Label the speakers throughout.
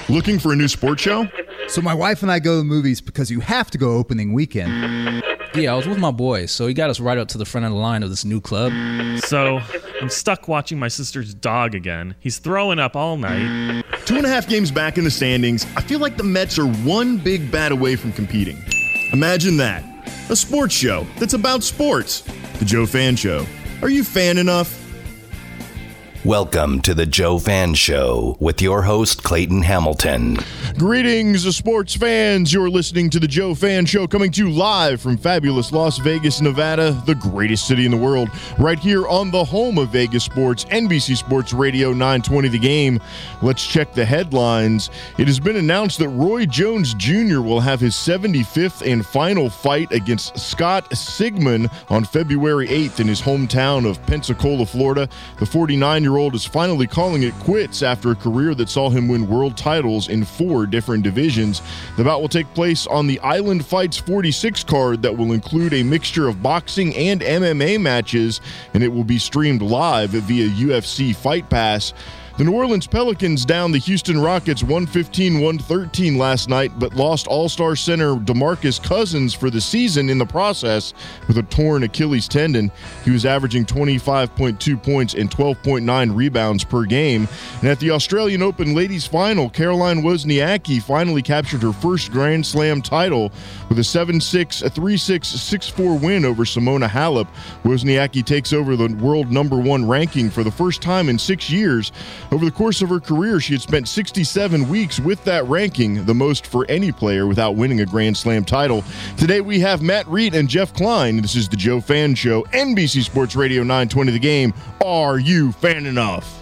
Speaker 1: Looking for a new sports show?
Speaker 2: So my wife and I go to the movies because you have to go opening weekend.
Speaker 3: Yeah, I was with my boys, so he got us right up to the front of the line of this new club.
Speaker 4: So I'm stuck watching my sister's dog again. He's throwing up all night.
Speaker 1: 2.5 games back in the standings, I feel like the Mets are one big bat away from competing. Imagine that. A sports show that's about sports. The Joe Fan Show. Are you fan enough?
Speaker 5: Welcome to the Joe Fan Show with your host, Clayton Hamilton.
Speaker 1: Greetings, sports fans. You're listening to the Joe Fan Show, coming to you live from fabulous Las Vegas, Nevada, the greatest city in the world, right here on the home of Vegas sports, NBC Sports Radio 920 The Game. Let's check the headlines. It has been announced that Roy Jones Jr. will have his 75th and final fight against Scott Sigmon on February 8th in his hometown of Pensacola, Florida. The 49-year-old is finally calling it quits after a career that saw him win world titles in 4 different divisions. The bout will take place on the Island Fights 46 card that will include a mixture of boxing and MMA matches, and it will be streamed live via UFC Fight Pass. The New Orleans Pelicans downed the Houston Rockets 115-113 last night, but lost All-Star center DeMarcus Cousins for the season in the process with a torn Achilles tendon. He was averaging 25.2 points and 12.9 rebounds per game. And at the Australian Open Ladies Final, Caroline Wozniacki finally captured her first Grand Slam title with a 7-6, 3-6, 6-4 win over Simona Halep. Wozniacki takes over the world #1 ranking for the first time in 6 years. Over the course of her career, she had spent 67 weeks with that ranking, the most for any player without winning a Grand Slam title. Today we have Matt Reed and Jeff Klein. This is the Joe Fan Show, NBC Sports Radio 920 The Game. Are you fan enough?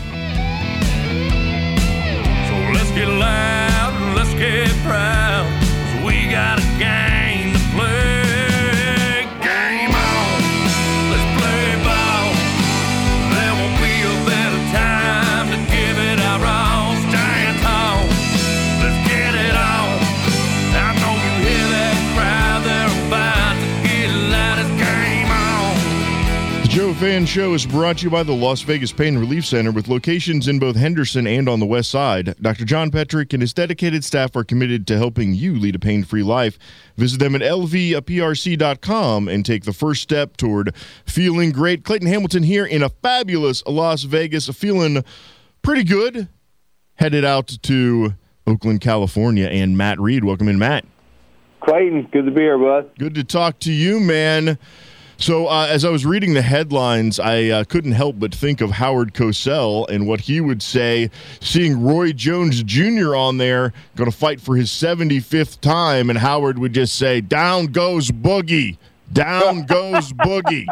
Speaker 6: So let's get loud and let's get proud, 'cause we got a game to play. Game on, let's play ball. There won't be a better time to give it our all. Stand tall, let's get it on. I know you hear that crowd, they're about to get loud. It's game on.
Speaker 1: The Joe Fan Show is brought to you by the Las Vegas Pain Relief Center with locations in both Henderson and on the west side. Dr. John Petrick and his dedicated staff are committed to helping you lead a pain-free life. Visit them at lvprc.com and take the first step toward feeling great. Clayton Hamilton here in a fabulous Las Vegas, feeling pretty good. Headed out to Oakland, California, and Matt Reed. Welcome in, Matt.
Speaker 7: Clayton, good to be here, bud.
Speaker 1: Good to talk to you, man. So as I was reading the headlines, I couldn't help but think of Howard Cosell and what he would say, seeing Roy Jones Jr. on there, going to fight for his 75th time, and Howard would just say, "Down goes Boogie. Down goes Boogie."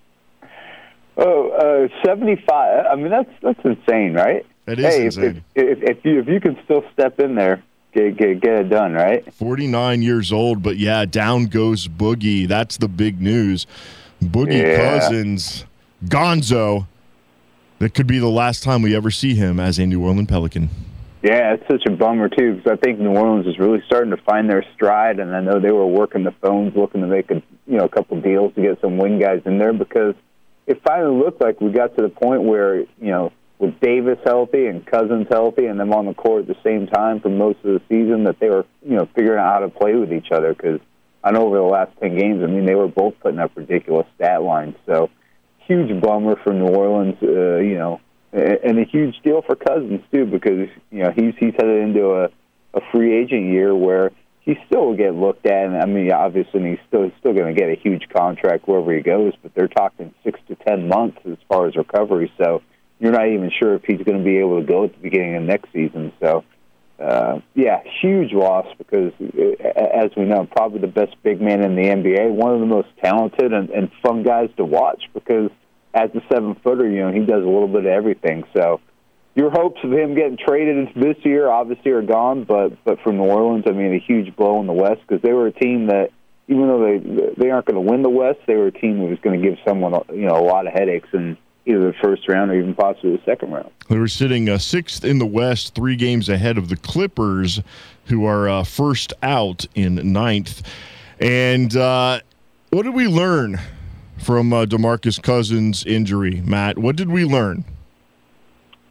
Speaker 7: 75. I mean, that's insane, right?
Speaker 1: That is insane.
Speaker 7: If you can still step in there, get it done, right?
Speaker 1: 49 years old, but yeah, down goes Boogie. That's the big news. Boogie Cousins, Gonzo. That could be the last time we ever see him as a New Orleans Pelican.
Speaker 7: Yeah, it's such a bummer, too, because I think New Orleans is really starting to find their stride, and I know they were working the phones, looking to make a couple deals to get some wing guys in there, because it finally looked like we got to the point where, with Davis healthy and Cousins healthy and them on the court at the same time for most of the season, that they were, figuring out how to play with each other, because I know over the last 10 games, they were both putting up ridiculous stat lines. So, huge bummer for New Orleans, and a huge deal for Cousins, too, because, he's headed into a free agent year where he still will get looked at, and obviously he's still going to get a huge contract wherever he goes, but they're talking 6 to 10 months as far as recovery, so you're not even sure if he's going to be able to go at the beginning of next season. So, huge loss because, as we know, probably the best big man in the NBA, one of the most talented and fun guys to watch because as a 7-footer, he does a little bit of everything. So your hopes of him getting traded this year obviously are gone, but for New Orleans, a huge blow in the West because they were a team that, even though they aren't going to win the West, they were a team that was going to give someone a lot of headaches in either the first round or even possibly the second round.
Speaker 1: They were sitting 6th in the West, 3 games ahead of the Clippers, who are first out in 9th. And what did we learn from DeMarcus Cousins' injury, Matt? What did we learn?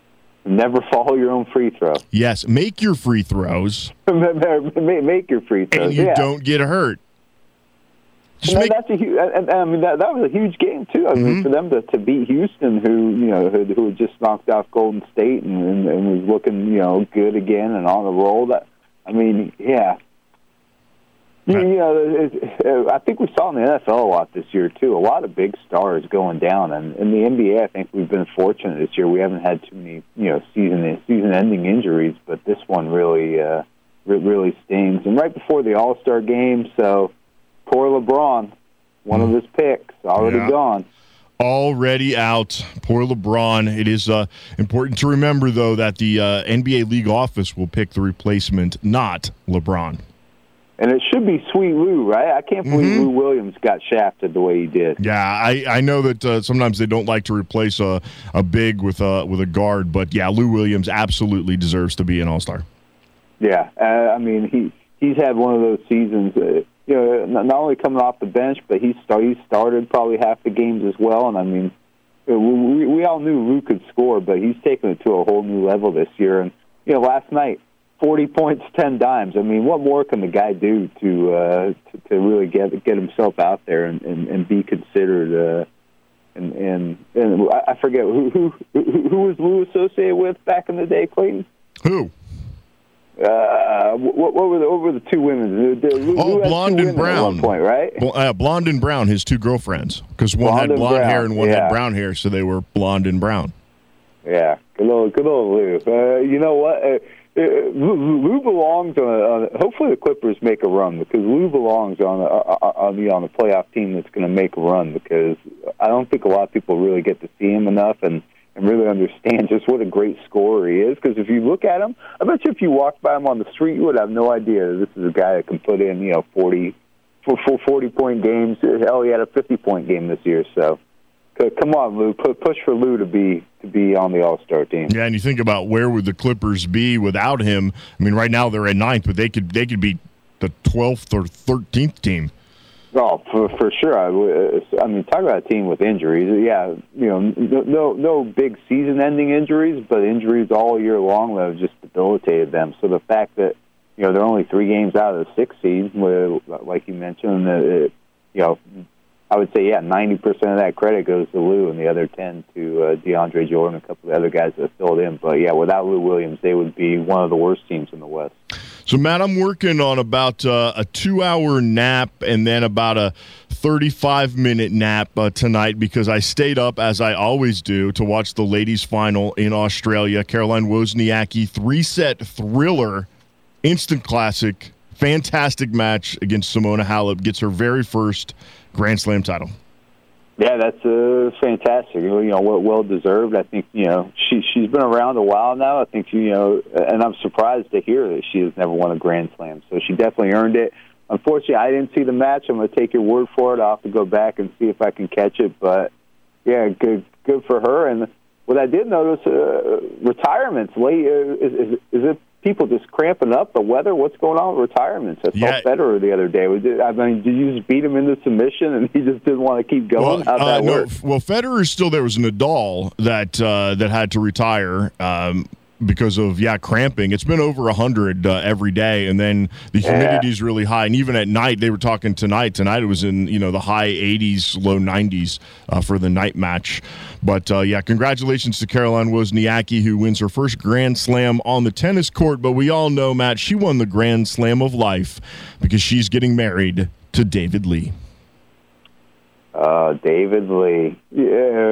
Speaker 7: Never follow your own free throw.
Speaker 1: Yes, make your free throws.
Speaker 7: Make your free throws.
Speaker 1: And you don't get hurt.
Speaker 7: That's a huge. I mean, that was a huge game too. I mean, for them to beat Houston, who had just knocked off Golden State and was looking good again and on the roll. I think we saw in the NFL a lot this year too. A lot of big stars going down, and in the NBA, I think we've been fortunate this year. We haven't had too many season-ending injuries, but this one really stings. And right before the All-Star game, so. Poor LeBron, one of his picks, already gone.
Speaker 1: Already out. Poor LeBron. It is important to remember, though, that the NBA League office will pick the replacement, not LeBron.
Speaker 7: And it should be Sweet Lou, right? I can't believe Lou Williams got shafted the way he did.
Speaker 1: Yeah, I know that sometimes they don't like to replace a big with a guard, but, yeah, Lou Williams absolutely deserves to be an All-Star. Yeah,
Speaker 7: I mean, he's had one of those seasons not only coming off the bench, but he started probably half the games as well. And I mean, we all knew Lou could score, but he's taken it to a whole new level this year. And last night, 40 points, 10 dimes. I mean, what more can the guy do to really get himself out there and be considered? And I forget who was Lou associated with back in the day, Clayton?
Speaker 1: Who?
Speaker 7: What were the two women?
Speaker 1: Blonde and Brown.
Speaker 7: At one point, right?
Speaker 1: Blonde and Brown, his two girlfriends, because one had blonde hair and one had brown hair, so they were blonde and brown.
Speaker 7: Yeah, good old Lou. You know what? Lou belongs on. Hopefully, the Clippers make a run because Lou belongs on the playoff team that's going to make a run. Because I don't think a lot of people really get to see him enough and really understand just what a great scorer he is. Because if you look at him, I bet you if you walked by him on the street, you would have no idea this is a guy that can put in 40-point games. Hell, he had a 50-point game this year. So come on, Lou, push for Lou to be on the All-Star team.
Speaker 1: Yeah, and you think about where would the Clippers be without him? I mean, right now they're at 9th, but they could be the 12th or 13th team.
Speaker 7: Oh, for sure. I mean, talk about a team with injuries. Yeah, no big season-ending injuries, but injuries all year long that have just debilitated them. So the fact that they're only 3 games out of the 6th seed, where, like you mentioned, I would say 90% of that credit goes to Lou, and the other 10 to DeAndre Jordan, a couple of the other guys that filled in. But yeah, without Lou Williams, they would be one of the worst teams in the West.
Speaker 1: So, Matt, I'm working on about a 2-hour nap and then about a 35-minute nap tonight because I stayed up, as I always do, to watch the ladies' final in Australia. Caroline Wozniacki, 3-set thriller, instant classic, fantastic match against Simona Halep, gets her very first Grand Slam title.
Speaker 7: Yeah, that's fantastic. Well deserved. I think she's been around a while now. I think and I'm surprised to hear that she has never won a Grand Slam. So she definitely earned it. Unfortunately, I didn't see the match. I'm going to take your word for it. I'll have to go back and see if I can catch it. But yeah, good for her. And what I did notice, retirements late. Is it people just cramping up? The weather? What's going on with retirements? I saw Federer the other day. Did you just beat him into submission and he just didn't want to keep going? How'd that work?
Speaker 1: Well, Federer is still there. Was Nadal that had to retire because of cramping. It's been over 100 every day, and then the humidity is really high. And even at night, they were talking tonight. Tonight it was in the high 80s, low 90s for the night match. But congratulations to Caroline Wozniacki, who wins her first Grand Slam on the tennis court. But we all know, Matt, she won the Grand Slam of life because she's getting married to David Lee.
Speaker 7: David Lee, yeah.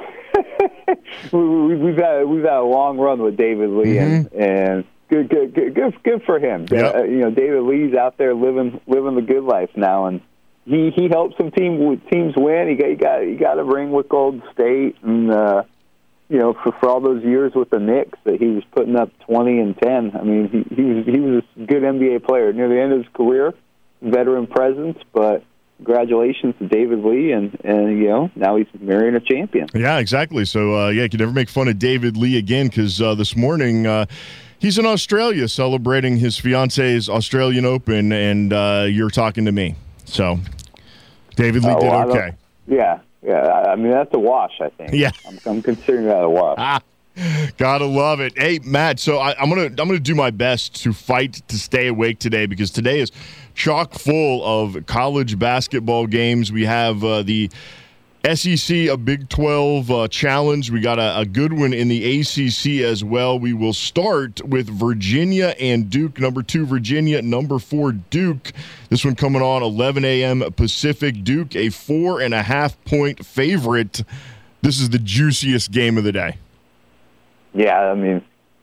Speaker 7: we've had a long run with David Lee, and good for him. Yep. David Lee's out there living the good life now, and he helped some teams win. He got a ring with Golden State, and for all those years with the Knicks that he was putting up 20 and 10. I mean, he was a good NBA player near the end of his career, veteran presence, but. Congratulations to David Lee, and now he's marrying a champion. Yeah,
Speaker 1: exactly. So, you can never make fun of David Lee again because this morning he's in Australia celebrating his fiance's Australian Open, and you're talking to me. So, David Lee did okay.
Speaker 7: Yeah. I mean, that's a wash, I think.
Speaker 1: Yeah.
Speaker 7: I'm considering that a wash.
Speaker 1: Gotta love it. Hey, Matt, so I'm gonna do my best to fight to stay awake today because today is chock full of college basketball games. We have the SEC, a Big 12 challenge. We got a good one in the ACC as well. We will start with Virginia and Duke. Number 2, Virginia. Number 4, Duke. This one coming on 11 a.m. Pacific. Duke, a 4.5-point favorite. This is the juiciest game of the day.
Speaker 7: Yeah, I mean,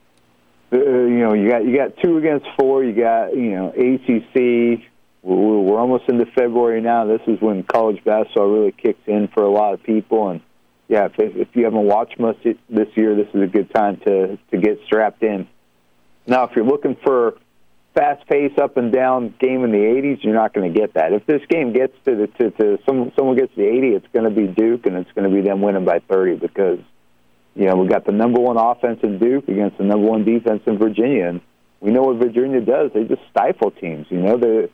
Speaker 7: you got 2 against 4. You got ACC. We're almost into February now. This is when college basketball really kicks in for a lot of people. And yeah, if you haven't watched much this year, this is a good time to get strapped in. Now, if you're looking for fast-paced, up and down game in the 80s, you're not going to get that. If this game gets to someone gets to the 80, it's going to be Duke, and it's going to be them winning by 30 because we got the number 1 offense in Duke against the number 1 defense in Virginia, and we know what Virginia does. They just stifle teams. They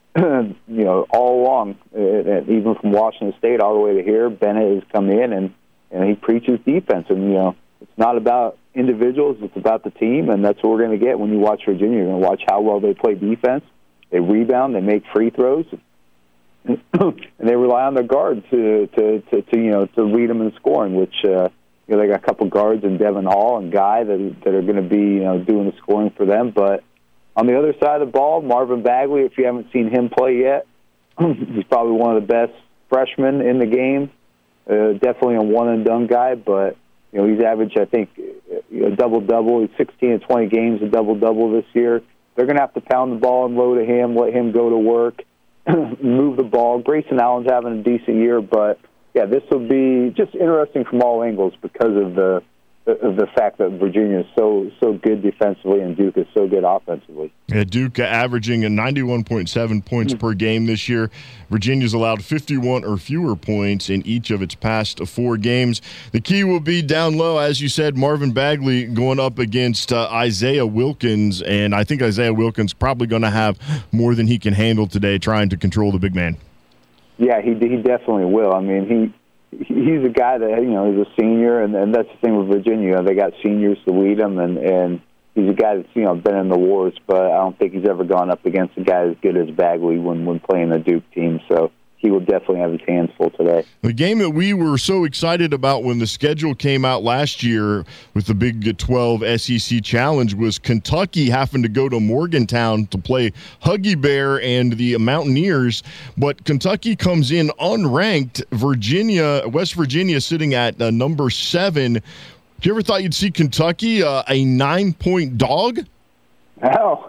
Speaker 7: all along, even from Washington State all the way to here, Bennett has come in and he preaches defense. And, it's not about individuals, it's about the team, and that's what we're going to get when you watch Virginia. You're going to watch how well they play defense. They rebound, they make free throws, and they rely on their guards to lead them in scoring, which they got a couple guards in Devin Hall and Guy that are going to be doing the scoring for them. But on the other side of the ball, Marvin Bagley, if you haven't seen him play yet, he's probably one of the best freshmen in the game. Definitely a one-and-done guy, but he's averaged, I think, a double-double. He's 16 and 20 games, a double-double this year. They're going to have to pound the ball and low to him, let him go to work, move the ball. Grayson Allen's having a decent year, but, yeah, this will be just interesting from all angles because of the fact that Virginia is so good defensively and Duke is so good offensively.
Speaker 1: Yeah, Duke averaging a 91.7 points per game this year. Virginia's allowed 51 or fewer points in each of its past 4 games. The key will be down low, as you said, Marvin Bagley going up against Isaiah Wilkins, and I think Isaiah Wilkins probably going to have more than he can handle today trying to control the big man.
Speaker 7: Yeah, he definitely will. I mean, he's a guy that, is a senior, and that's the thing with Virginia. They got seniors to lead them, and he's a guy that's, been in the wars, but I don't think he's ever gone up against a guy as good as Bagley when playing the Duke team. So he will definitely have his hands full today.
Speaker 1: The game that we were so excited about when the schedule came out last year with the Big 12 SEC Challenge was Kentucky having to go to Morgantown to play Huggy Bear and the Mountaineers, but Kentucky comes in unranked. West Virginia sitting at number 7. You ever thought you'd see Kentucky a 9-point dog?
Speaker 7: Hell,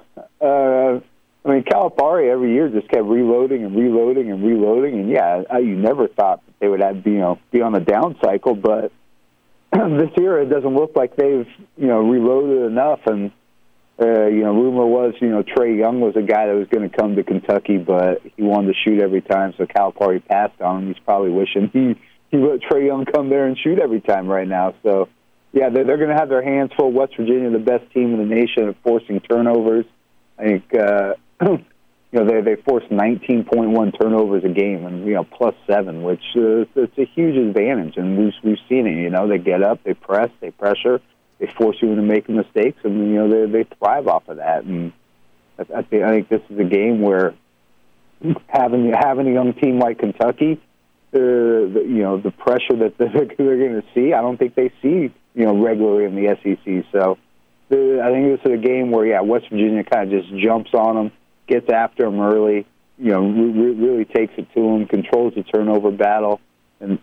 Speaker 7: Calipari every year just kept reloading, and yeah, you never thought that they would be on the down cycle, but this year it doesn't look like they've reloaded enough. And rumor was Trae Young was a guy that was going to come to Kentucky, but he wanted to shoot every time, so Calipari passed on him. He's probably wishing he let Trae Young come there and shoot every time right now. So yeah, they're going to have their hands full. West Virginia, the best team in the nation at forcing turnovers. I think they forced 19.1 turnovers a game, and plus 7, which it's a huge advantage. And we've seen it. They get up, they press, they pressure, they force you into making mistakes, and they thrive off of that. And I think this is a game where having a young team like Kentucky, the pressure that they're going to see, I don't think they see regularly in the SEC. So I think this is a game where West Virginia kind of just jumps on them, gets after them early, really takes it to them, controls the turnover battle, and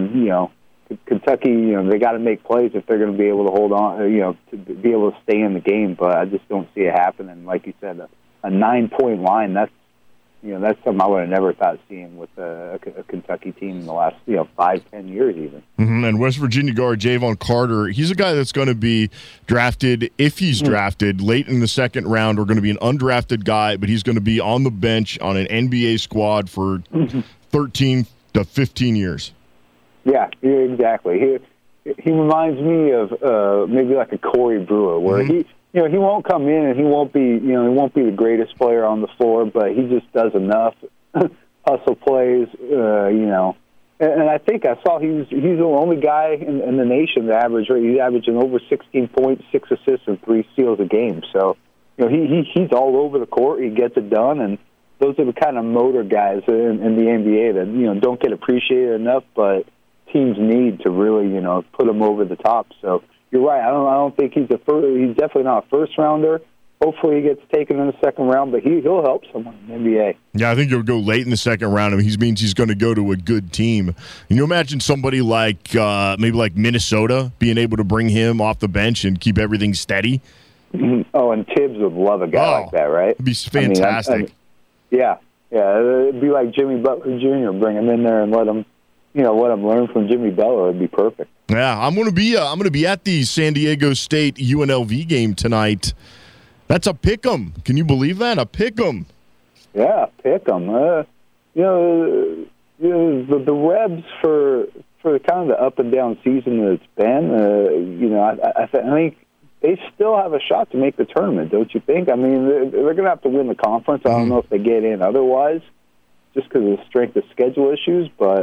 Speaker 7: Kentucky, they got to make plays if they're going to be able to hold on, to be able to stay in the game. But I just don't see it happening. Like you said, a 9-point line, that's something I would have never thought seeing with a Kentucky team in the last 5-10 years even.
Speaker 1: Mm-hmm. And West Virginia guard Javon Carter, he's a guy that's going to be drafted, if he's drafted, late in the second round, or going to be an undrafted guy, but he's going to be on the bench on an NBA squad for 13 to 15 years. Yeah,
Speaker 7: exactly. He reminds me of maybe like a Corey Brewer, where he won't come in and he won't be the greatest player on the floor, but he just does enough hustle plays, And I think I saw he's the only guy in the nation that he's averaging over 16 points, 6 assists, and 3 steals a game. So, he's all over the court. He gets it done, and those are the kind of motor guys in the NBA that don't get appreciated enough, but teams need to really put him over the top. So you're right. I don't think he's definitely not a first rounder. Hopefully he gets taken in the second round, but he'll help someone in the NBA.
Speaker 1: Yeah, I think he'll go late in the second round. I mean, he means he's going to go to a good team. Can you imagine somebody like maybe like Minnesota being able to bring him off the bench and keep everything steady?
Speaker 7: Mm-hmm. Oh, and Tibbs would love a guy like that, right?
Speaker 1: It'd be fantastic.
Speaker 7: Yeah, it'd be like Jimmy Butler Jr. Bring him in there and let him learn from Jimmy Butler. It'd be perfect. Yeah,
Speaker 1: I'm going to be at the San Diego State UNLV game tonight. That's a pick'em. Can you believe that? A pick'em.
Speaker 7: Yeah, pick'em. The Rebs for kind of the up and down season that it's been. I think they still have a shot to make the tournament, don't you think? I mean, they're going to have to win the conference. I don't know if they get in otherwise, just because of the strength of schedule issues. But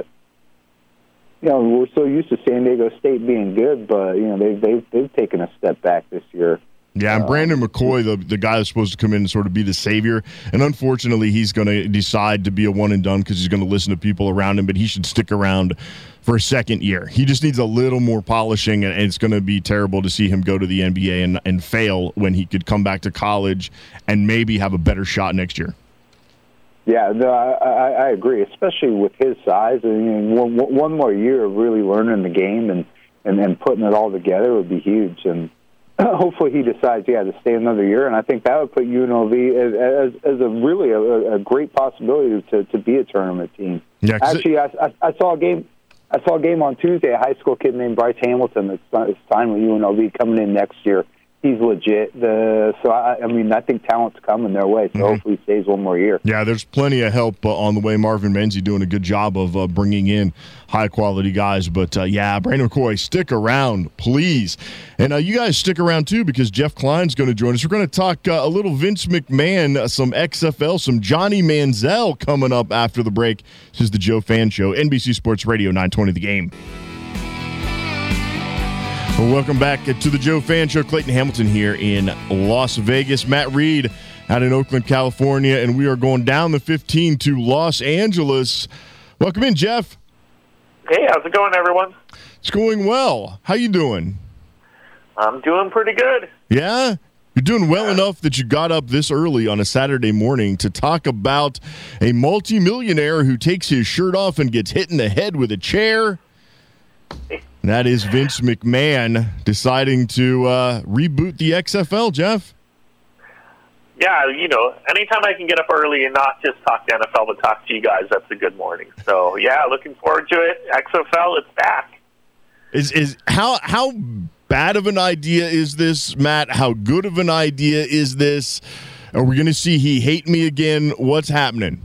Speaker 7: we're so used to San Diego State being good, but they've taken a step back this year.
Speaker 1: Yeah, and Brandon McCoy, the guy that's supposed to come in and sort of be the savior, and unfortunately he's going to decide to be a one-and-done because he's going to listen to people around him, but he should stick around for a second year. He just needs a little more polishing, and it's going to be terrible to see him go to the NBA and fail when he could come back to college and maybe have a better shot next year.
Speaker 7: Yeah, no, I agree, especially with his size. I mean, one more year of really learning the game and putting it all together would be huge, and hopefully he decides, to stay another year, and I think that would put UNLV as a really a great possibility to be a tournament team. Yeah, actually, I saw a game. I saw a game on Tuesday. A high school kid named Bryce Hamilton that's signed with UNLV coming in next year. He's legit. I think talent's coming their way, so hopefully he stays one more year.
Speaker 1: Yeah, there's plenty of help on the way. Marvin Menzie doing a good job of bringing in high-quality guys. But, Brandon McCoy, stick around, please. And you guys stick around, too, because Jeff Klein's going to join us. We're going to talk a little Vince McMahon, some XFL, some Johnny Manziel coming up after the break. This is the Joe Fan Show, NBC Sports Radio, 920 The Game. Well, welcome back to the Joe Fan Show. Clayton Hamilton here in Las Vegas. Matt Reed out in Oakland, California, and we are going down the 15 to Los Angeles. Welcome in, Jeff.
Speaker 8: Hey, how's it going, everyone?
Speaker 1: It's going well. How you doing?
Speaker 8: I'm doing pretty good.
Speaker 1: Yeah? You're doing well enough that you got up this early on a Saturday morning to talk about a multimillionaire who takes his shirt off and gets hit in the head with a chair. That is Vince McMahon deciding to reboot the XFL, Jeff.
Speaker 8: Yeah, anytime I can get up early and not just talk to NFL, but talk to you guys, that's a good morning. So, looking forward to it. XFL, it's back.
Speaker 1: Is how bad of an idea is this, Matt? How good of an idea is this? Are we going to see He Hate Me again? What's happening?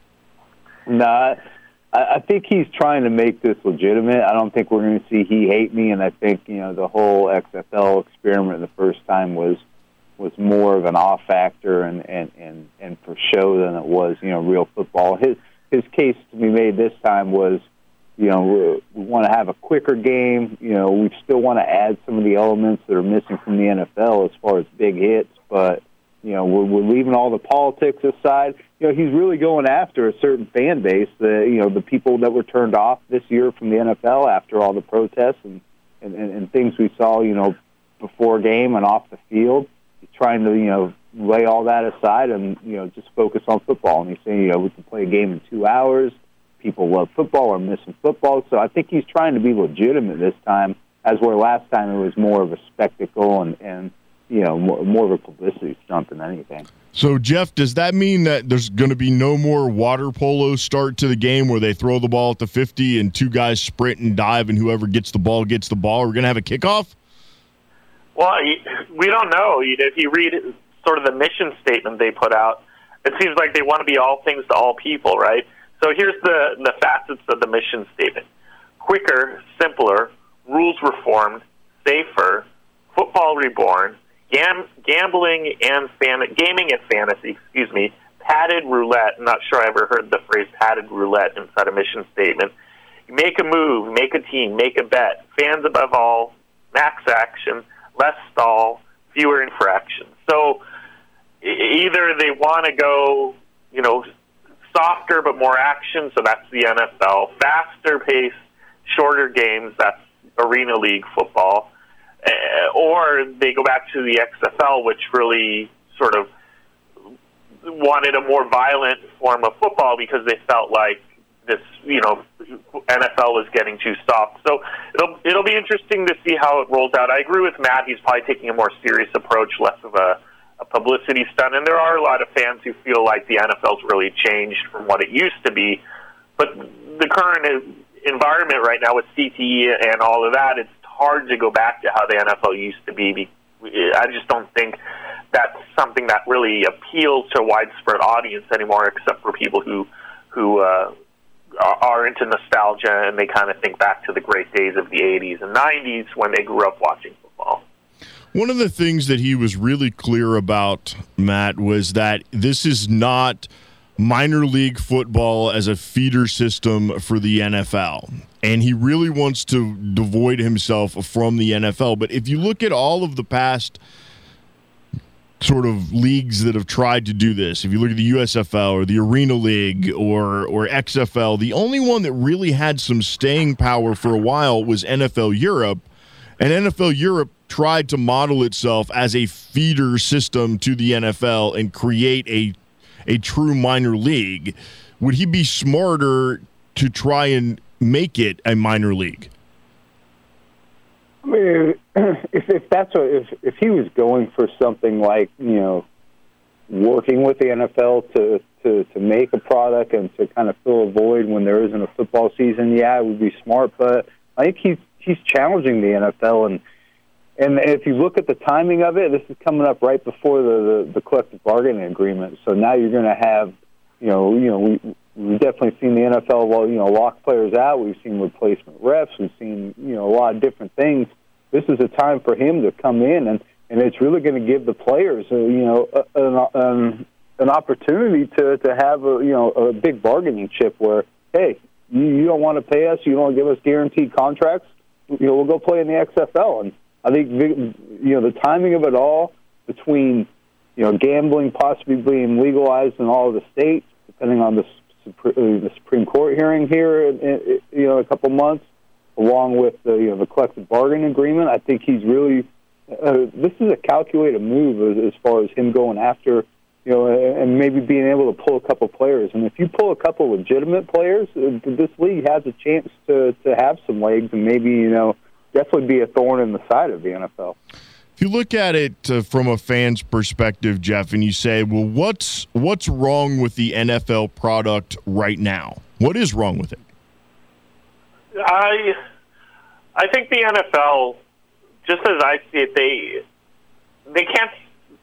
Speaker 7: Nah. I think he's trying to make this legitimate. I don't think we're going to see He Hate Me, and I think the whole XFL experiment the first time was more of an off factor and for show than it was real football. His case to be made this time was we want to have a quicker game. We still want to add some of the elements that are missing from the NFL as far as big hits, but we're leaving all the politics aside. He's really going after a certain fan base, the people that were turned off this year from the NFL after all the protests and things we saw, before game and off the field. He's trying to, lay all that aside and, just focus on football. And he's saying, we can play a game in 2 hours. People love football or missing football. So I think he's trying to be legitimate this time, as where last time it was more of a spectacle and more of a publicity stunt than anything.
Speaker 1: So, Jeff, does that mean that there's going to be no more water polo start to the game where they throw the ball at the 50 and two guys sprint and dive and whoever gets the ball gets the ball? Are we going to have a kickoff?
Speaker 8: Well, we don't know. If you read sort of the mission statement they put out, it seems like they want to be all things to all people, right? So here's the facets of the mission statement. Quicker, simpler, rules reformed, safer, football reborn, gaming and fantasy, padded roulette. I'm not sure I ever heard the phrase padded roulette inside a mission statement. make a move, make a team, make a bet. Fans above all, max action, less stall, fewer infractions. So either they want to go, softer but more action, so that's the NFL. Faster pace, shorter games, that's Arena League football. Or they go back to the XFL, which really sort of wanted a more violent form of football because they felt like this, NFL was getting too soft. So it'll be interesting to see how it rolls out. I agree with Matt. He's probably taking a more serious approach, less of a publicity stunt. And there are a lot of fans who feel like the NFL's really changed from what it used to be. But the current environment right now with CTE and all of that, it's hard to go back to how the NFL used to be. I just don't think that's something that really appeals to a widespread audience anymore, except for people who are into nostalgia and they kind of think back to the great days of the 80s and 90s when they grew up watching football.
Speaker 1: One of the things that he was really clear about, Matt, was that this is not minor league football as a feeder system for the NFL. And he really wants to devoid himself from the NFL. But if you look at all of the past sort of leagues that have tried to do this, if you look at the USFL or the Arena League or XFL, the only one that really had some staying power for a while was NFL Europe. And NFL Europe tried to model itself as a feeder system to the NFL and create a true minor league. Would he be smarter to try and make it a minor league?
Speaker 7: I mean, if he was going for something like, working with the NFL to make a product and to kind of fill a void when there isn't a football season, yeah, it would be smart. But I think he's challenging the NFL, and if you look at the timing of it, this is coming up right before the collective bargaining agreement. So now you're going to have, we've definitely seen the NFL, lock players out. We've seen replacement refs. We've seen, a lot of different things. This is a time for him to come in, and it's really going to give the players, an opportunity to have a big bargaining chip where, hey, you don't want to pay us, you don't give us guaranteed contracts, we'll go play in the XFL. And I think, the timing of it all between, gambling possibly being legalized in all of the states, depending on the Supreme Court hearing here in a couple months, along with the collective bargaining agreement, I think he's really this is a calculated move as far as him going after, and maybe being able to pull a couple players. And if you pull a couple legitimate players, this league has a chance to have some legs and maybe, definitely be a thorn in the side of the NFL.
Speaker 1: If you look at it from a fan's perspective, Jeff, and you say, well, what's wrong with the NFL product right now? What is wrong with it?
Speaker 8: I think the NFL, just as I see it, they can't.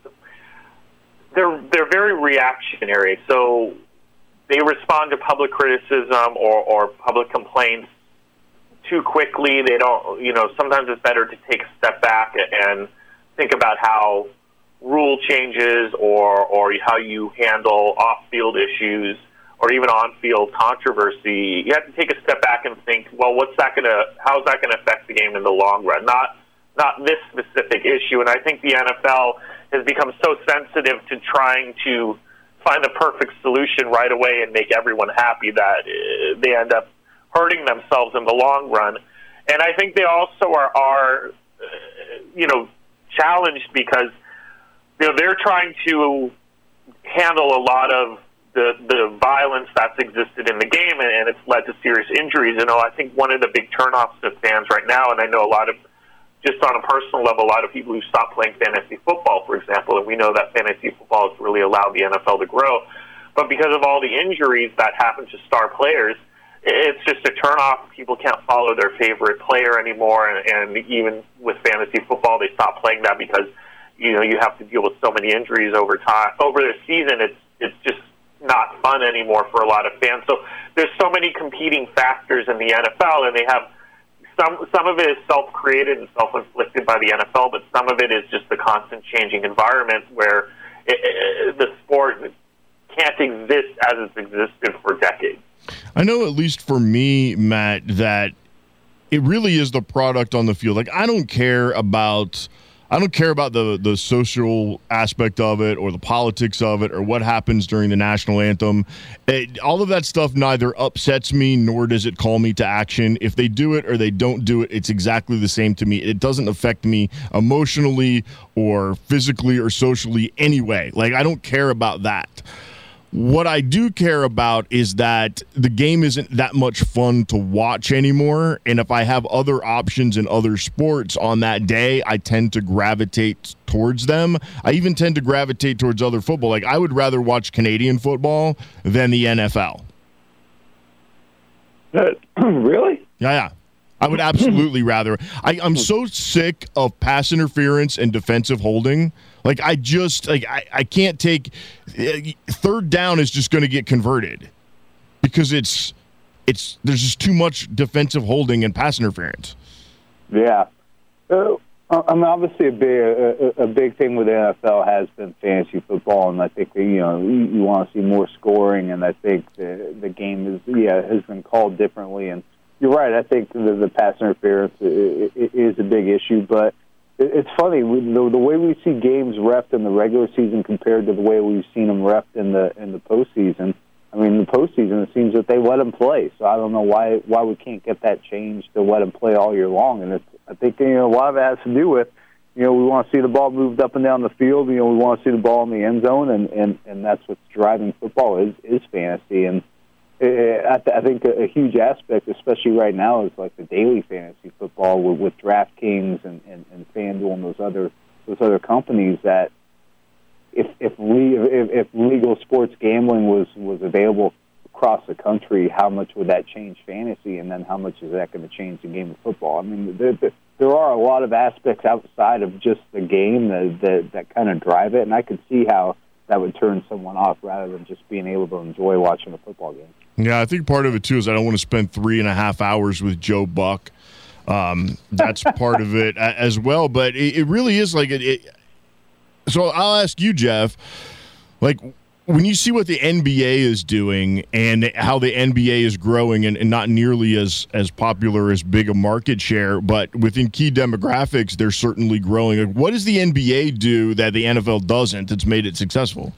Speaker 8: They're very reactionary, so they respond to public criticism or public complaints too quickly. They don't, sometimes it's better to take a step back and think about how rule changes or how you handle off-field issues or even on-field controversy. You have to take a step back and think, well, how's that gonna affect the game in the long run? Not this specific issue. And I think the NFL has become so sensitive to trying to find the perfect solution right away and make everyone happy that they end up hurting themselves in the long run. And I think they also are challenged because they're trying to handle a lot of the violence that's existed in the game, and it's led to serious injuries. I think one of the big turnoffs of fans right now, and I know just on a personal level, a lot of people who stopped playing fantasy football, for example, and we know that fantasy football has really allowed the NFL to grow, but because of all the injuries that happen to star players, it's just a turnoff. People can't follow their favorite player anymore, and even with fantasy football, they stop playing that because you have to deal with so many injuries over time. Over the season, it's just not fun anymore for a lot of fans. So there's so many competing factors in the NFL, and they have some of it is self-created and self-inflicted by the NFL, but some of it is just the constant changing environment where the sport can't exist as it's existed for decades.
Speaker 1: I know, at least for me, Matt, that it really is the product on the field. Like, I don't care about the social aspect of it or the politics of it or what happens during the national anthem. All of that stuff neither upsets me nor does it call me to action. If they do it or they don't do it, it's exactly the same to me. It doesn't affect me emotionally or physically or socially anyway. Like, I don't care about that. What I do care about is that the game isn't that much fun to watch anymore, and if I have other options in other sports on that day, I tend to gravitate towards them. I even tend to gravitate towards other football. Like, I would rather watch Canadian football than the NFL.
Speaker 7: Really?
Speaker 1: Yeah. I would absolutely rather. I'm so sick of pass interference and defensive holding. Like, I can't take third down is just going to get converted because there's just too much defensive holding and pass interference.
Speaker 7: Yeah. I mean, obviously a big thing with the NFL has been fantasy football, and I think you want to see more scoring, and I think the game has been called differently. And you're right. I think the pass interference is a big issue, but it's funny the way we see games reffed in the regular season compared to the way we've seen them reffed in the postseason. I mean, in the postseason, it seems that they let them play. So I don't know why we can't get that changed to let them play all year long. And I think a lot of it has to do with we want to see the ball moved up and down the field. We want to see the ball in the end zone, and that's what's driving football is fantasy. And I think a huge aspect, especially right now, is like the daily fantasy football with DraftKings and FanDuel and those other companies. That if legal sports gambling was available across the country, how much would that change fantasy, and then how much is that going to change the game of football? I mean, there are a lot of aspects outside of just the game that kind of drive it, and I could see how that would turn someone off rather than just being able to enjoy watching a football game.
Speaker 1: Yeah, I think part of it, too, is I don't want to spend 3.5 hours with Joe Buck. That's part of it as well. But it really is like it. So I'll ask you, Jeff, like when you see what the NBA is doing and how the NBA is growing and not nearly as popular as big a market share, but within key demographics, they're certainly growing. Like, what does the NBA do that the NFL doesn't that's made it successful?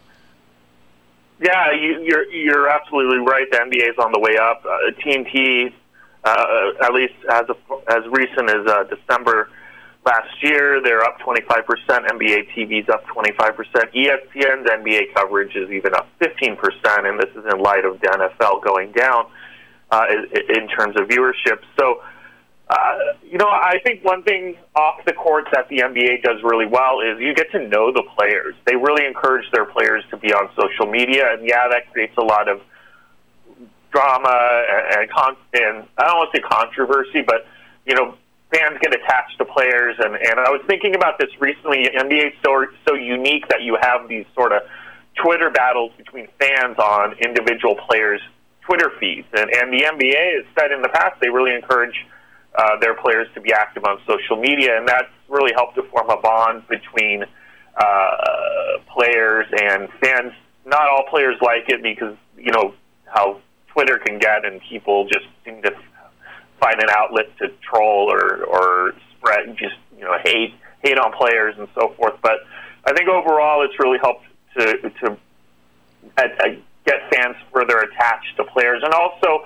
Speaker 8: Yeah, you're absolutely right. The NBA is on the way up. TNT, at least as recent as December last year, they're up 25%. NBA TV's up 25%. ESPN's NBA coverage is even up 15%, and this is in light of the NFL going down in terms of viewership. So, I think one thing off the court that the NBA does really well is you get to know the players. They really encourage their players to be on social media, and that creates a lot of drama and I don't want to say controversy, but fans get attached to players. And I was thinking about this recently. NBA is so unique that you have these sort of Twitter battles between fans on individual players' Twitter feeds, and the NBA has said in the past they really encourage their players to be active on social media, and that's really helped to form a bond between players and fans. Not all players like it because, how Twitter can get, and people just seem to find an outlet to troll or spread, just, hate on players and so forth. But I think overall it's really helped to get fans further attached to players. And also,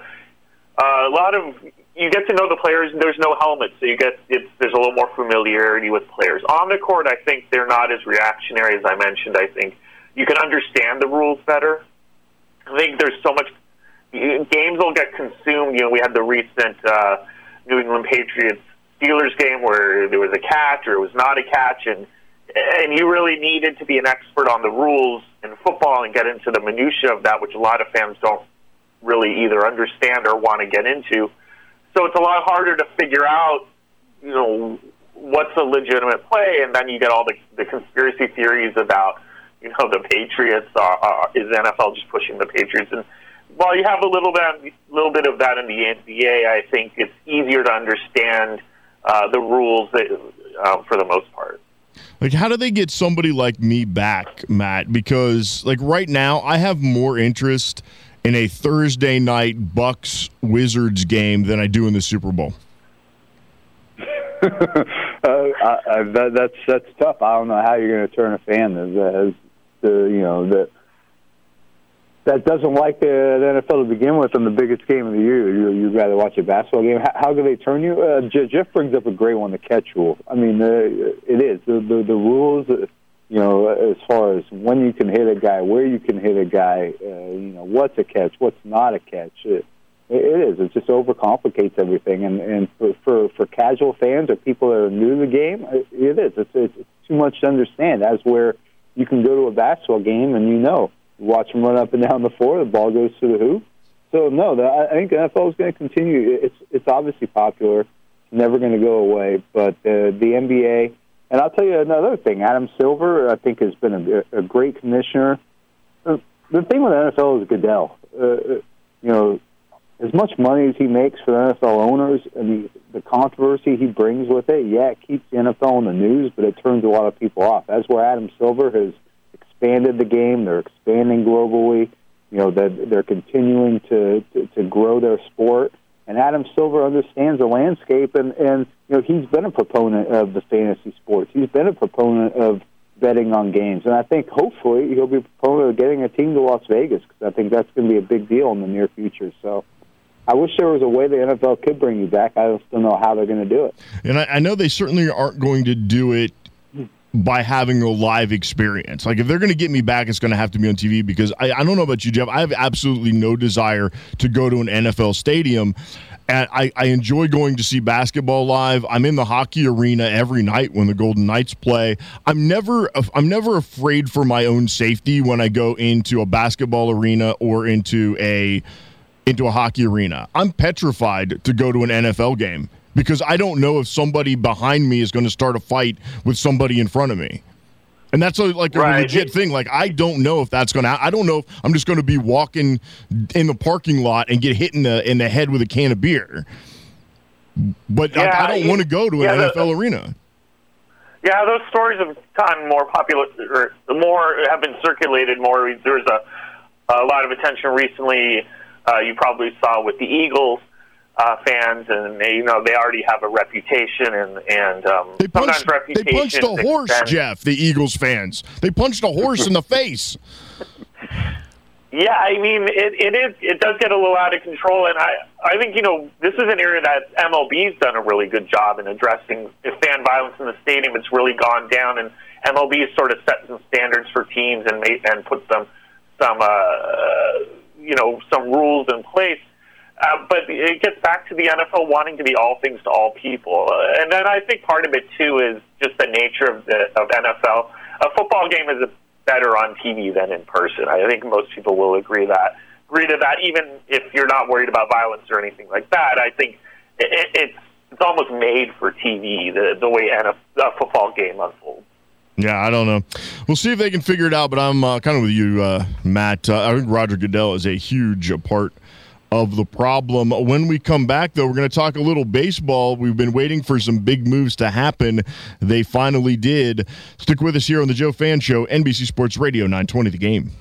Speaker 8: you get to know the players, and there's no helmet, so there's a little more familiarity with players. On the court, I think they're not as reactionary as I mentioned. I think you can understand the rules better. I think there's so much games will get consumed. We had the recent New England Patriots Steelers game where there was a catch or it was not a catch, and you really needed to be an expert on the rules in football and get into the minutia of that, which a lot of fans don't really either understand or want to get into. So it's a lot harder to figure out, what's a legitimate play, and then you get all the conspiracy theories about, the Patriots. Is the NFL just pushing the Patriots? And while you have a little bit of that in the NBA, I think it's easier to understand the rules for the most part.
Speaker 1: Like, how do they get somebody like me back, Matt? Because, like, right now, I have more interest in a Thursday night Bucks-Wizards game than I do in the Super Bowl.
Speaker 7: That's tough. I don't know how you're going to turn a fan that doesn't like the NFL to begin with on the biggest game of the year. You'd rather watch a basketball game. How do they turn you? Jeff brings up a great one, the catch rule. I mean, it is. The rules, as far as when you can hit a guy, where you can hit a guy, what's a catch, what's not a catch. It is. It just overcomplicates everything. And for casual fans or people that are new to the game, it is. It's too much to understand. As where you can go to a basketball game and watch them run up and down the floor, the ball goes to the hoop. So, no, I think the NFL is going to continue. It's obviously popular. It's never going to go away. But the NBA, and I'll tell you another thing, Adam Silver, I think, has been a great commissioner. The thing with the NFL is Goodell. As much money as he makes for the NFL owners and the controversy he brings with it, it keeps the NFL in the news, but it turns a lot of people off. That's where Adam Silver has expanded the game. They're expanding globally. They're continuing to grow their sport. And Adam Silver understands the landscape, and he's been a proponent of the fantasy sports. He's been a proponent of betting on games. And I think hopefully he'll be a proponent of getting a team to Las Vegas, because I think that's going to be a big deal in the near future. So I wish there was a way the NFL could bring you back. I just don't know how they're going to do it.
Speaker 1: And I know they certainly aren't going to do it by having a live experience. Like, if they're going to get me back, it's going to have to be on TV, because I don't know about you, Jeff. I have absolutely no desire to go to an NFL stadium. And I enjoy going to see basketball live. I'm in the hockey arena every night when the Golden Knights play. I'm never afraid for my own safety when I go into a basketball arena or into a hockey arena. I'm petrified to go to an NFL game, because I don't know if somebody behind me is going to start a fight with somebody in front of me. And that's a legit thing. Like, I don't know if that's going to – I don't know if I'm just going to be walking in the parking lot and get hit in the head with a can of beer. But I don't want to go to an NFL arena.
Speaker 8: Yeah, those stories have gotten more popular, or more have been circulated more. There's a lot of attention recently. You probably saw with the Eagles fans, and they already have a reputation, and
Speaker 1: they punched a horse, Jeff. The Eagles fans, they punched a horse in the face.
Speaker 8: Yeah, I mean, it does get a little out of control, and I think this is an area that MLB's done a really good job in addressing. If fan violence in the stadium, it's really gone down, and MLB has sort of set some standards for teams and put some rules in place. But it gets back to the NFL wanting to be all things to all people. And then I think part of it, too, is just the nature of NFL. A football game is better on TV than in person. I think most people will agree to that, even if you're not worried about violence or anything like that. I think it's almost made for TV, the way a football game unfolds.
Speaker 1: Yeah, I don't know. We'll see if they can figure it out, but I'm kind of with you, Matt. I think Roger Goodell is a huge part of the problem. When we come back, though, we're going to talk a little baseball. We've been waiting for some big moves to happen. They finally did. Stick with us here on the Joe Fan Show, NBC Sports Radio 920 The Game.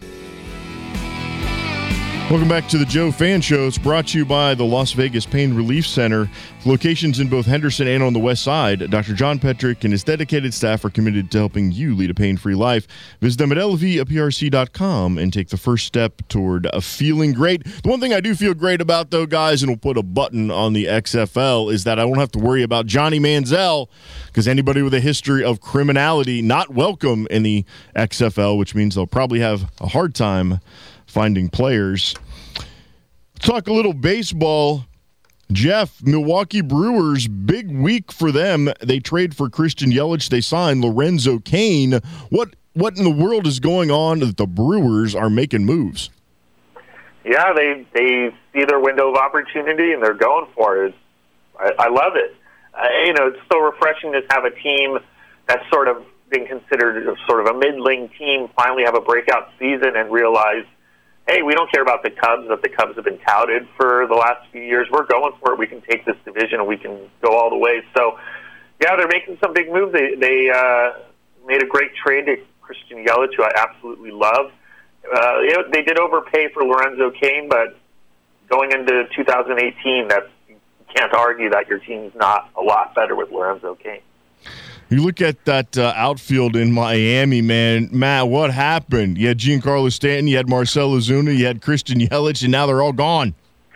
Speaker 1: Welcome back to the Joe Fan Show. It's brought to you by the Las Vegas Pain Relief Center. Locations in both Henderson and on the west side. Dr. John Petrick and his dedicated staff are committed to helping you lead a pain-free life. Visit them at lvaprc.com and take the first step toward feeling great. The one thing I do feel great about, though, guys, and we'll put a button on the XFL, is that I won't have to worry about Johnny Manziel, because anybody with a history of criminality not welcome in the XFL, which means they'll probably have a hard time finding players. Talk a little baseball. Jeff, Milwaukee Brewers, big week for them. They trade for Christian Yelich. They sign Lorenzo Cain. What in the world is going on that the Brewers are making moves?
Speaker 8: Yeah, they see their window of opportunity and they're going for it. I love it. It's so refreshing to have a team that's sort of been considered sort of a middling team finally have a breakout season and realize, hey, we don't care about the Cubs, that the Cubs have been touted for the last few years. We're going for it. We can take this division and we can go all the way. So, yeah, they're making some big moves. They made a great trade to Christian Yelich, who I absolutely love. They did overpay for Lorenzo Cain, but going into 2018, you can't argue that your team's not a lot better with Lorenzo Cain.
Speaker 1: You look at that outfield in Miami, man. Matt, what happened? You had Giancarlo Stanton, you had Marcell Ozuna, you had Christian Yelich, and now they're all gone.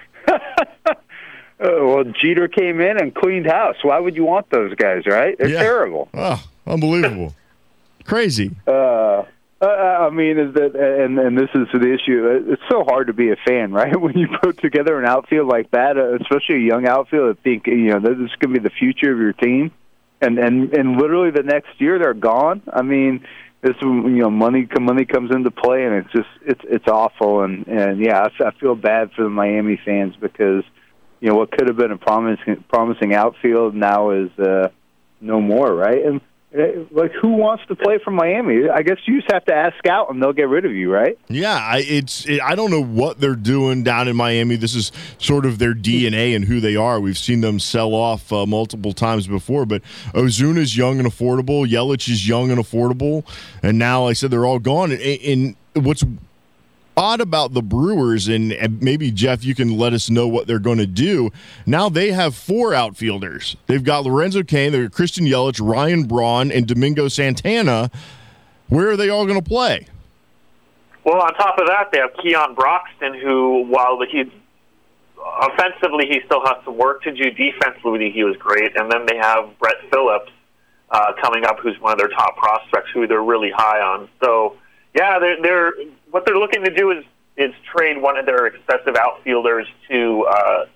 Speaker 7: Well, Jeter came in and cleaned house. Why would you want those guys, right? They're terrible.
Speaker 1: Oh, unbelievable. Crazy.
Speaker 7: I mean, and this is the issue. It's so hard to be a fan, right? When you put together an outfield like that, especially a young outfield, I think this is going to be the future of your team, and literally the next year they're gone. I mean, this money comes into play, and it's awful. And yeah, I feel bad for the Miami fans because what could have been a promising outfield now is no more, right? And like, who wants to play for Miami? I guess you just have to ask out, and they'll get rid of you, right?
Speaker 1: Yeah, I don't know what they're doing down in Miami. This is sort of their DNA and who they are. We've seen them sell off multiple times before, but Ozuna's young and affordable. Yelich is young and affordable, and now I said they're all gone. And what's odd about the Brewers, and maybe, Jeff, you can let us know what they're going to do. Now they have 4 outfielders. They've got Lorenzo Cain, they've got Christian Yelich, Ryan Braun, and Domingo Santana. Where are they all going to play?
Speaker 8: Well, on top of that, they have Keon Broxton, who, while offensively he still has some work to do, defensively he was great. And then they have Brett Phillips coming up, who's one of their top prospects, who they're really high on. So, yeah, what they're looking to do is trade one of their excessive outfielders to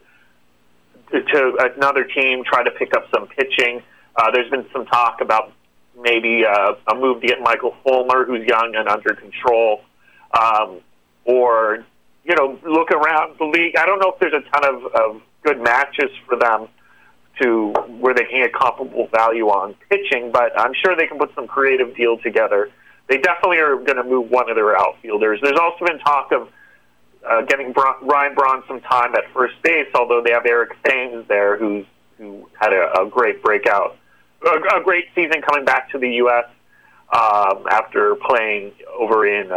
Speaker 8: another team, try to pick up some pitching. There's been some talk about maybe a move to get Michael Fulmer, who's young and under control, or look around the league. I don't know if there's a ton of good matches for them to where they can get comparable value on pitching, but I'm sure they can put some creative deal together. They definitely are going to move one of their outfielders. There's also been talk of getting Ryan Braun some time at first base, although they have Eric Thames there, who had a great breakout, a great season coming back to the U.S. After playing over in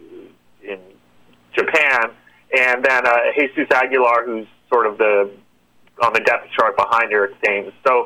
Speaker 8: Japan, and then Jesus Aguilar, who's sort of on the depth chart behind Eric Thames. So,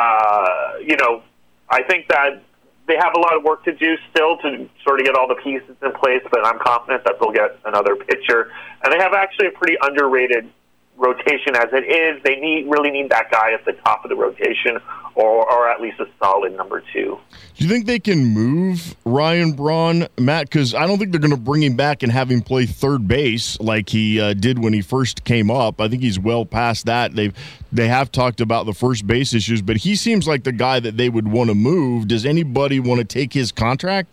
Speaker 8: I think that they have a lot of work to do still to sort of get all the pieces in place, but I'm confident that they'll get another pitcher. And they have actually a pretty underrated rotation as it is. They really need that guy at the top of the rotation, or at least a solid number 2.
Speaker 1: Do you think they can move Ryan Braun, Matt? Because I don't think they're going to bring him back and have him play third base like he did when he first came up. I think he's well past that. They have talked about the first base issues, but he seems like the guy that they would want to move. Does anybody want to take his contract?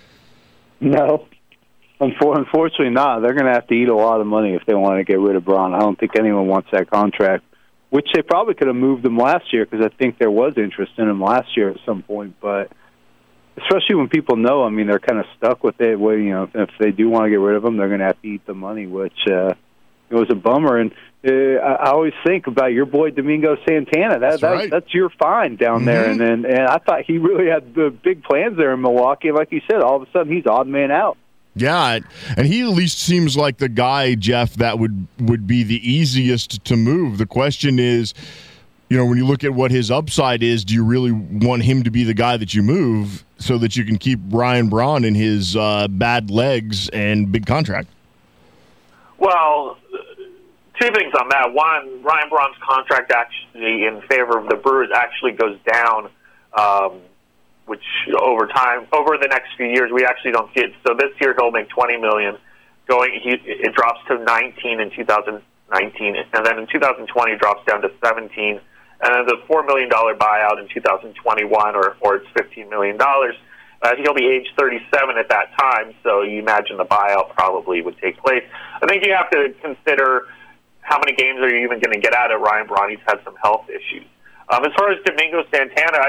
Speaker 7: No. Unfortunately not. They're going to have to eat a lot of money if they want to get rid of Braun. I don't think anyone wants that contract, which they probably could have moved him last year because I think there was interest in him last year at some point. But especially when people know, I mean, they're kind of stuck with it. If they do want to get rid of him, they're going to have to eat the money, which it was a bummer. And I always think about your boy Domingo Santana. That's your find down there. And I thought he really had the big plans there in Milwaukee. Like you said, all of a sudden he's odd man out.
Speaker 1: Yeah, and he at least seems like the guy, Jeff, that would be the easiest to move. The question is, when you look at what his upside is, do you really want him to be the guy that you move so that you can keep Ryan Braun in his bad legs and big contract?
Speaker 8: Well, 2 things on that. One, Ryan Braun's contract actually in favor of the Brewers actually goes down, which over the next few years, we actually don't see it. So this year he'll make $20 million. It drops to 19 in 2019, and then in 2020 it drops down to 17, and then the $4 million buyout in 2021, or it's $15 million. He'll be age 37 at that time, so you imagine the buyout probably would take place. I think you have to consider how many games are you even going to get out of Ryan Braun. He's had some health issues. As far as Domingo Santana,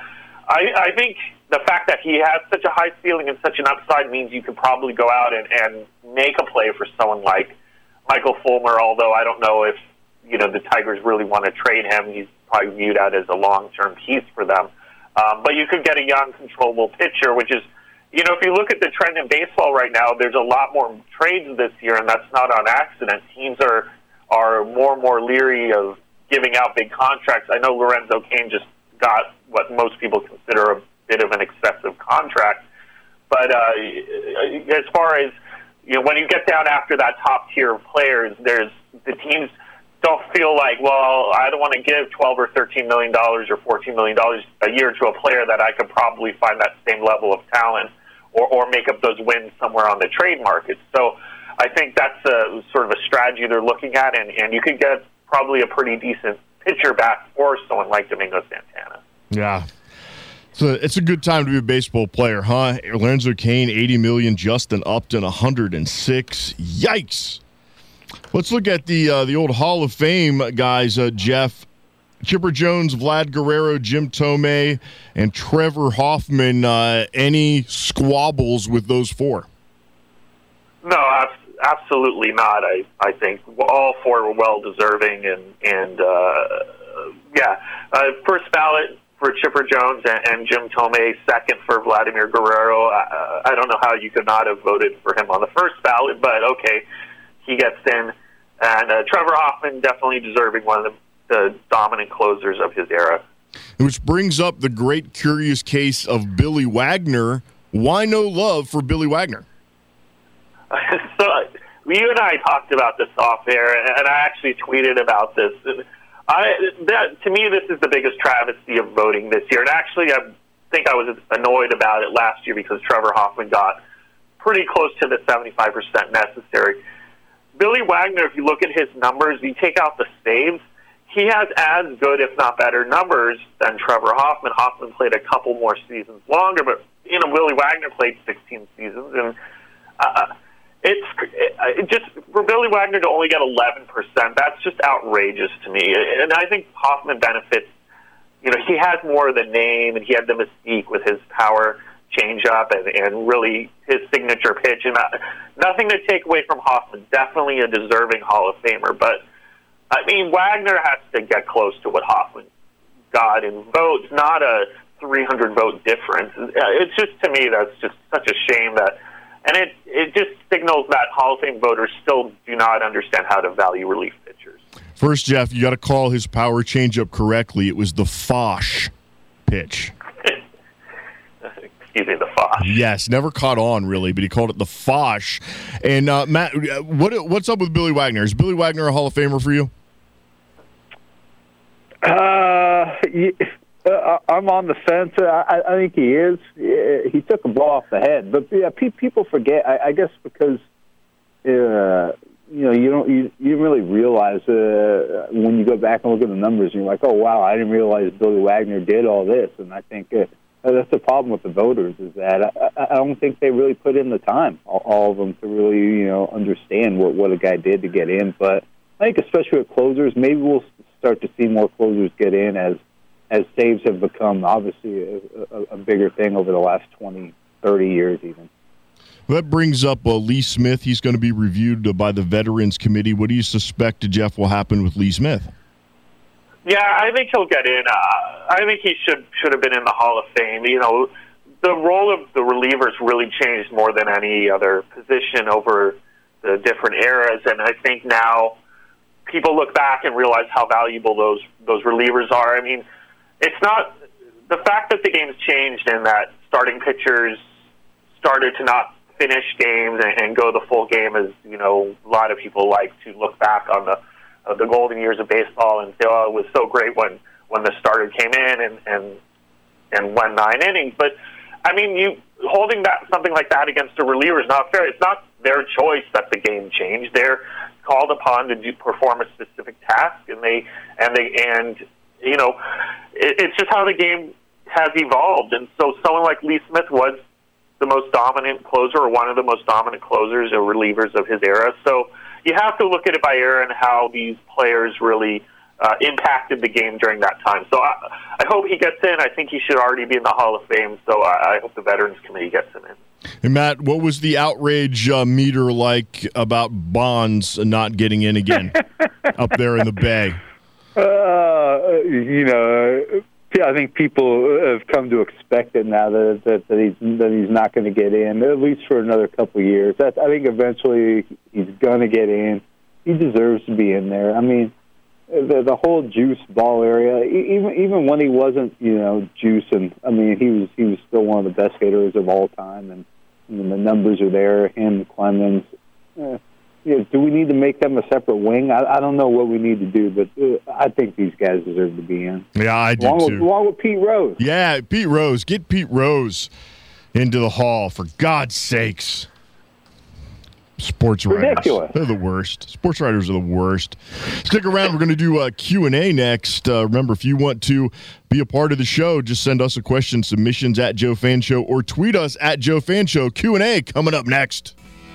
Speaker 8: I think the fact that he has such a high ceiling and such an upside means you could probably go out and make a play for someone like Michael Fulmer, although I don't know if the Tigers really want to trade him. He's probably viewed out as a long-term piece for them. But you could get a young, controllable pitcher, which is if you look at the trend in baseball right now, there's a lot more trades this year, and that's not on accident. Teams are more and more leery of giving out big contracts. I know Lorenzo Cain just got what most people consider a bit of an excessive contract, but as far as when you get down after that top tier of players, there's the teams don't feel like, well, I don't want to give $12 or $13 million or $14 million a year to a player that I could probably find that same level of talent or make up those wins somewhere on the trade market. So I think that's a sort of a strategy they're looking at, and you could get probably a pretty decent pitcher back for someone like Domingo Santana.
Speaker 1: Yeah. So it's a good time to be a baseball player, huh? Lorenzo Cain, $80 million, Justin Upton, $106. Yikes. Let's look at the old Hall of Fame guys, Jeff. Chipper Jones, Vlad Guerrero, Jim Thome, and Trevor Hoffman. Any squabbles with those four?
Speaker 8: No, absolutely not. I think all four were well deserving, and first ballot for Chipper Jones and Jim Thome, second for Vladimir Guerrero. I don't know how you could not have voted for him on the first ballot, but okay, he gets in. And Trevor Hoffman, definitely deserving, one of the dominant closers of his era.
Speaker 1: Which brings up the great curious case of Billy Wagner. Why no love for Billy Wagner?
Speaker 8: So you and I talked about this off air, and I actually tweeted about this. To me, this is the biggest travesty of voting this year. And actually, I think I was annoyed about it last year because Trevor Hoffman got pretty close to the 75% necessary. Billy Wagner, if you look at his numbers, you take out the saves, he has as good, if not better, numbers than Trevor Hoffman. Hoffman played a couple more seasons longer, but Billy Wagner played 16 seasons, and it's just for Billy Wagner to only get 11%. That's just outrageous to me, and I think Hoffman benefits. He has more of the name, and he had the mystique with his power changeup and really his signature pitch. And nothing to take away from Hoffman. Definitely a deserving Hall of Famer. But, Wagner has to get close to what Hoffman got in votes, not a 300-vote difference. It's just, to me, that's just such a shame that... And it just signals that Hall of Fame voters still do not understand how to value relief pitchers.
Speaker 1: First, Jeff, you got to call his power changeup correctly. It was the Foch pitch.
Speaker 8: Excuse me, the Foch.
Speaker 1: Yes, never caught on really, but he called it the Foch. And Matt, what's up with Billy Wagner? Is Billy Wagner a Hall of Famer for you?
Speaker 7: I'm on the fence. I think he is. He took a blow off the head, but people forget. I guess because you didn't really realize when you go back and look at the numbers, and you're like, oh wow, I didn't realize Billy Wagner did all this. And I think that's the problem with the voters, is that I don't think they really put in the time, all of them, to really understand what a guy did to get in. But I think especially with closers, maybe we'll start to see more closers get in as saves have become obviously a bigger thing over the last 20, 30 years even.
Speaker 1: That brings up Lee Smith. He's going to be reviewed by the Veterans Committee. What do you suspect, Jeff, will happen with Lee Smith?
Speaker 8: Yeah, I think he'll get in. I think he should have been in the Hall of Fame. The role of the relievers really changed more than any other position over the different eras, and I think now people look back and realize how valuable those relievers are. It's not the fact that the game's changed and that starting pitchers started to not finish games and go the full game, as a lot of people like to look back on the golden years of baseball and say, oh, it was so great when the starter came in and won 9 innings. But you holding that something like that against a reliever is not fair. It's not their choice that the game changed. They're called upon to perform a specific task, it's just how the game has evolved. And so someone like Lee Smith was the most dominant closer, or one of the most dominant closers or relievers of his era. So you have to look at it by era and how these players really impacted the game during that time. So I hope he gets in. I think he should already be in the Hall of Fame. So I hope the Veterans Committee gets him in.
Speaker 1: And Matt, what was the outrage meter like about Bonds not getting in again up there in the Bay?
Speaker 7: I think people have come to expect it now that he's not going to get in, at least for another couple of years. I think eventually he's going to get in. He deserves to be in there. I mean, the whole juice ball area, even when he wasn't, juicing, I mean, he was still one of the best hitters of all time, and the numbers are there. Him, Clemens. Do we need to make them a separate wing? I don't know what we need to do, but I think these guys deserve to be in.
Speaker 1: Yeah, I do too.
Speaker 7: Along with Pete Rose.
Speaker 1: Yeah, Pete Rose. Get Pete Rose into the Hall, for God's sakes. Sports writers.
Speaker 7: Ridiculous.
Speaker 1: They're the worst. Sports writers are the worst. Stick around. We're going to do a Q&A next. Remember, if you want to be a part of the show, just send us a question, submissions at Joe Fan Show, or tweet us at Joe Fan Show. Q&A coming up next.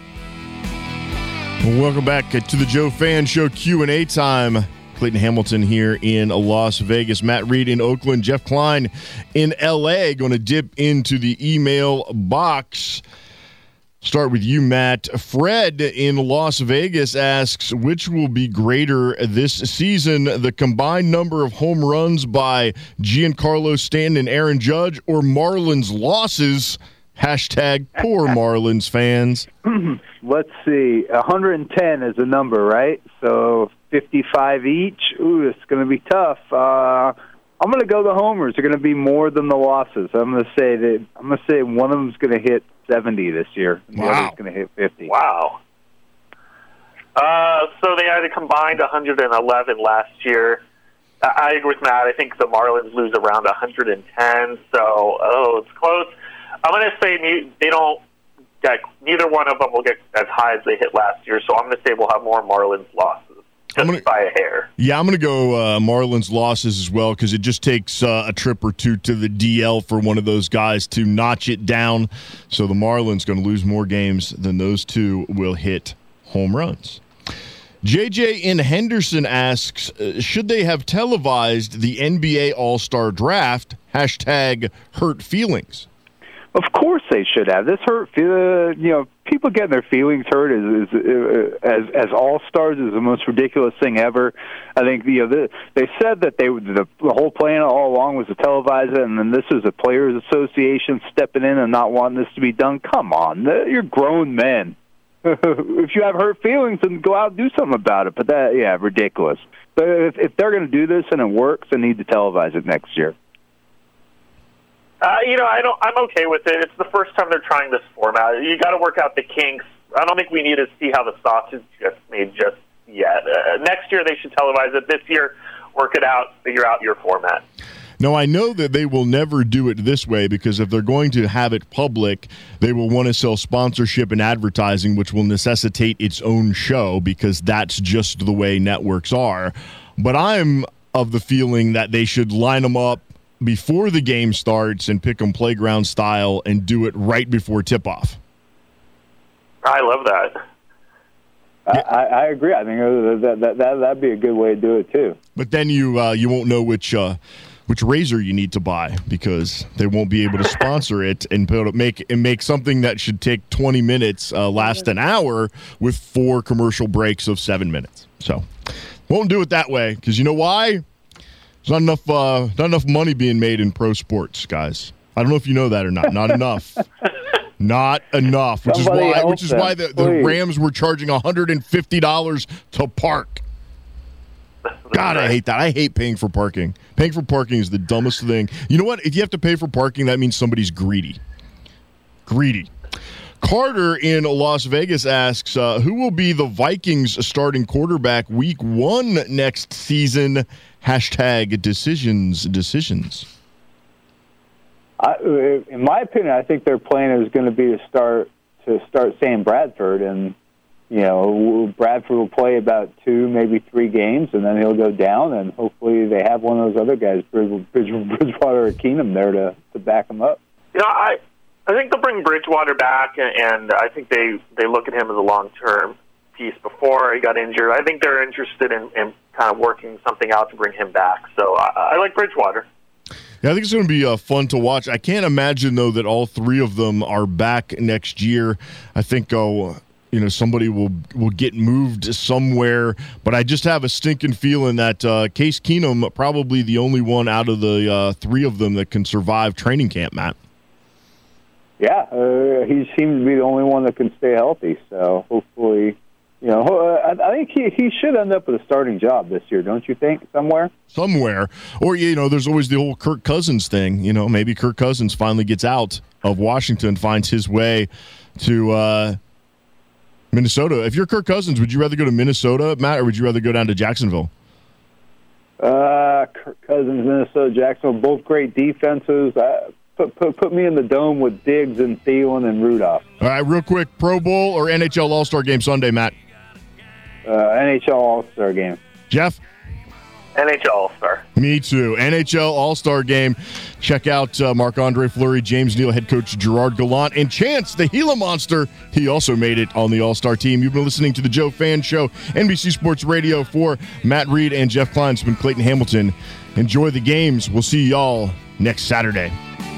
Speaker 1: Welcome back to the Joe Fan Show Q&A time. Clayton Hamilton here in Las Vegas. Matt Reed in Oakland. Jeff Klein in L.A. Going to dip into the email box. Start with you, Matt. Fred in Las Vegas asks, which will be greater this season, the combined number of home runs by Giancarlo Stanton and Aaron Judge, or Marlins losses? Hashtag poor Marlins fans.
Speaker 7: Let's see. 110 is the number, right? So 55 each. Ooh, it's going to be tough. I'm going to go the homers. They're going to be more than the losses. I'm going to say one of them's going to hit 70 this year, and the other's going to hit 50.
Speaker 8: Wow. So they had a combined 111 last year. I agree with Matt. I think the Marlins lose around 110. So, it's close. I'm going to say they don't get, neither one of them will get as high as they hit last year. So I'm going to say we'll have more Marlins losses. By a hair.
Speaker 1: Yeah, I'm going to go Marlins losses as well, because it just takes a trip or two to the DL for one of those guys to notch it down. So the Marlins going to lose more games than those two will hit home runs. JJ in Henderson asks, should they have televised the NBA All-Star Draft? Hashtag hurt feelings.
Speaker 7: Of course they should have. This hurt, people getting their feelings hurt as all-stars is the most ridiculous thing ever. I think they said that the whole plan all along was to televise it, and then this is a players' association stepping in and not wanting this to be done. Come on, you're grown men. If you have hurt feelings, then go out and do something about it. But ridiculous. But if they're going to do this and it works, they need to televise it next year.
Speaker 8: I'm okay with it. It's the first time they're trying this format. You got to work out the kinks. I don't think we need to see how the sausage gets made just yet. Next year they should televise it. This year, work it out, figure out your format.
Speaker 1: No, I know that they will never do it this way, because if they're going to have it public, they will want to sell sponsorship and advertising, which will necessitate its own show, because that's just the way networks are. But I'm of the feeling that they should line them up before the game starts and pick them playground style and do it right before tip-off.
Speaker 8: I love that.
Speaker 7: I agree. I think that'd be a good way to do it too.
Speaker 1: But then you won't know which razor you need to buy, because they won't be able to sponsor it and make something that should take 20 minutes last an hour with 4 commercial breaks of 7 minutes. So won't do it that way, because you know why? There's not enough money being made in pro sports, guys. I don't know if you know that or not. Not enough. Not enough. Which is why the Rams were charging $150 to park. God, I hate that. I hate paying for parking. Paying for parking is the dumbest thing. You know what? If you have to pay for parking, that means somebody's greedy. Greedy. Carter in Las Vegas asks, who will be the Vikings starting quarterback week 1 next season? Hashtag decisions.
Speaker 7: In my opinion, I think their plan is going to be to start Sam Bradford, and Bradford will play about 2, maybe 3 games, and then he'll go down, and hopefully they have one of those other guys, Bridgewater or Keenum, there to back him up.
Speaker 8: I think they'll bring Bridgewater back, and I think they look at him as a long-term piece before he got injured. I think they're interested in kind of working something out to bring him back. So I like Bridgewater.
Speaker 1: Yeah, I think it's going to be fun to watch. I can't imagine, though, that all 3 of them are back next year. I think somebody will get moved somewhere. But I just have a stinking feeling that Case Keenum probably the only one out of the three of them that can survive training camp, Matt.
Speaker 7: Yeah, he seems to be the only one that can stay healthy. So hopefully, I think he should end up with a starting job this year, don't you think, somewhere? Somewhere.
Speaker 1: Or, there's always the whole Kirk Cousins thing. Maybe Kirk Cousins finally gets out of Washington, finds his way to Minnesota. If you're Kirk Cousins, would you rather go to Minnesota, Matt, or would you rather go down to Jacksonville?
Speaker 7: Kirk Cousins, Minnesota, Jacksonville, both great defenses. Put me in the dome with Diggs and Thielen and Rudolph.
Speaker 1: All right, real quick, Pro Bowl or NHL All-Star Game Sunday, Matt?
Speaker 7: NHL All-Star Game.
Speaker 1: Jeff?
Speaker 8: NHL All-Star.
Speaker 1: Me too. NHL All-Star Game. Check out Marc-Andre Fleury, James Neal, head coach Gerard Gallant, and Chance, the Gila Monster. He also made it on the All-Star team. You've been listening to the Joe Fan Show, NBC Sports Radio. For Matt Reed and Jeff Klein, it's been Clayton Hamilton. Enjoy the games. We'll see y'all next Saturday.